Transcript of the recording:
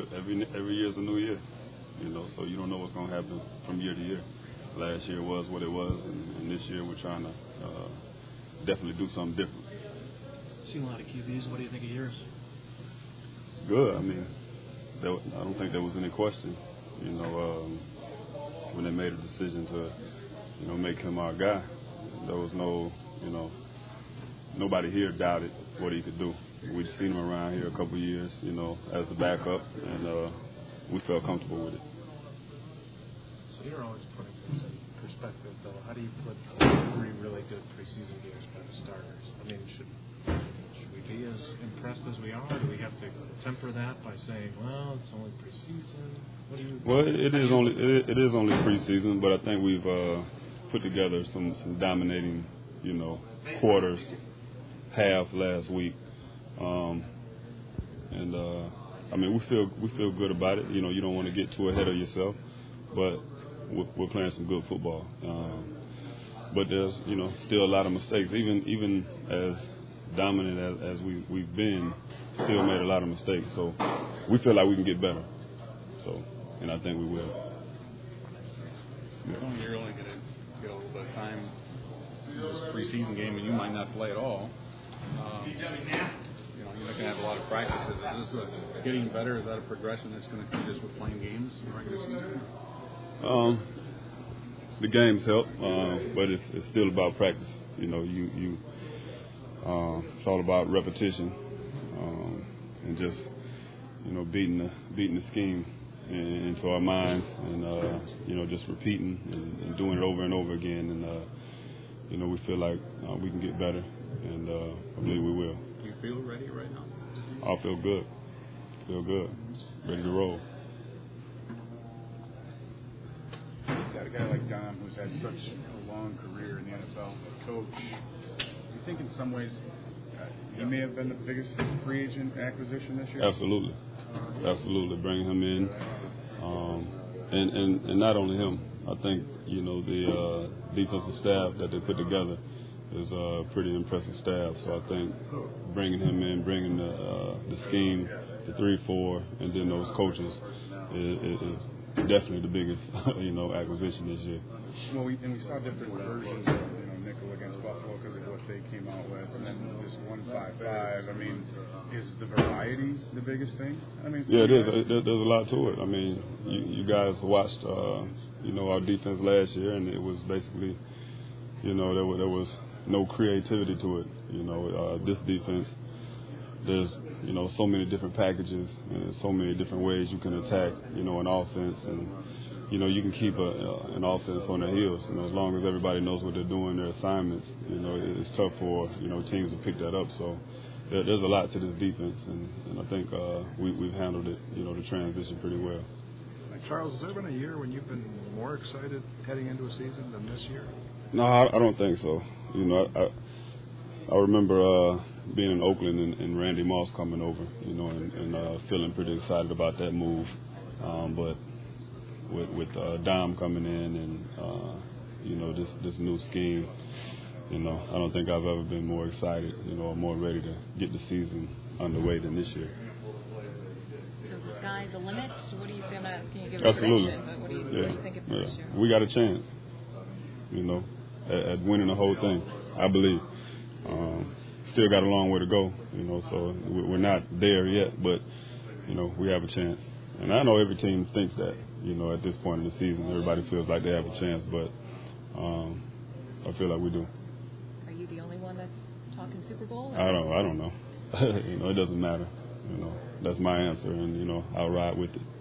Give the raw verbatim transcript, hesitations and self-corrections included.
every every year is a new year, you know. So you don't know what's going to happen from year to year. Last year was what it was, and, and this year we're trying to uh, definitely do something different. Seen a lot of Q Bs. What do you think of yours? It's good. I mean, there, I don't think there was any question, you know, um, when they made a decision to, you know, make him our guy. There was no, you know, nobody here doubted what he could do. We'd seen him around here a couple of years, you know, as the backup, and uh, we felt comfortable with it. So you're always putting things in perspective, though. How do you put three really good preseason games by the starters? I mean, should should we be as impressed as we are, or do we have to temper that by saying, well, it's only preseason? What do you? Well, it, it is only it, it is only preseason, but I think we've uh, put together some some dominating, you know, quarters, half last week, um, and uh, I mean we feel we feel good about it. You know, you don't want to get too ahead of yourself, but we're, we're playing some good football. Um, but there's, you know, still a lot of mistakes. Even even as dominant as, as we we've been, still made a lot of mistakes. So we feel like we can get better. So, and I think we will. Yeah. You're only going to get a little bit of time in this preseason game, and you might not play at all. Um, you know, you're not going to have a lot of practices. Is this a, getting better? Is that a progression that's going to come just with playing games in the regular season? Um, the games help, uh, but it's it's still about practice. You know, you you. Uh, it's all about repetition um, and just, you know, beating the beating the scheme in, into our minds, and uh, you know, just repeating and, and doing it over and over again. And uh, you know, we feel like uh, we can get better, and uh, I believe we will. Do you feel ready right now? I feel good. Feel good. Ready to roll. You've got a guy like Dom who's had such a long career in the N F L, coach. I think in some ways uh, he may have been the biggest free agent acquisition this year. Absolutely, absolutely. Bringing him in, um, and, and and not only him. I think, you know, the uh, defensive staff that they put together is a pretty impressive staff. So I think bringing him in, bringing the uh, the scheme, the three four, and then those coaches is, is definitely the biggest, you know, acquisition this year. Well, we, and we saw different versions of, you know, nickel against Buffalo because of what they came out with, and then this one five five. I mean, is the variety the biggest thing? I mean, yeah, it is. There, there's a lot to it. I mean, you, you guys watched, uh, you know, our defense last year, and it was basically, you know, there was, there was no creativity to it. You know, uh, this defense, there's, you know, so many different packages and so many different ways you can attack, you know, an offense, and you know, you can keep a, uh, an offense on their heels. You know, as long as everybody knows what they're doing, their assignments. You know, it's tough for, you know, teams to pick that up. So there, there's a lot to this defense, and, and I think uh, we, we've handled it, you know, the transition pretty well. Charles, has there been a year when you've been more excited heading into a season than this year? No, I, I don't think so. You know, I I, I remember uh, being in Oakland and, and Randy Moss coming over, you know, and, and uh, feeling pretty excited about that move. Um, but with, with uh, Dom coming in and, uh, you know, this, this new scheme, you know, I don't think I've ever been more excited, you know, or more ready to get the season underway than this year. So the sky's the limit? So what are you going to, can you give a Absolutely. prediction, but what do you, yeah. what do you think of yeah. this year? We got a chance, you know, at, at winning the whole thing, I believe. Um, still got a long way to go, you know, so we're not there yet, but, you know, we have a chance. And I know every team thinks that, you know, at this point in the season, everybody feels like they have a chance, but um, I feel like we do. Are you the only one that's talking Super Bowl? Or? I don't, I don't know. You know, it doesn't matter. You know, that's my answer, and, you know, I'll ride with it.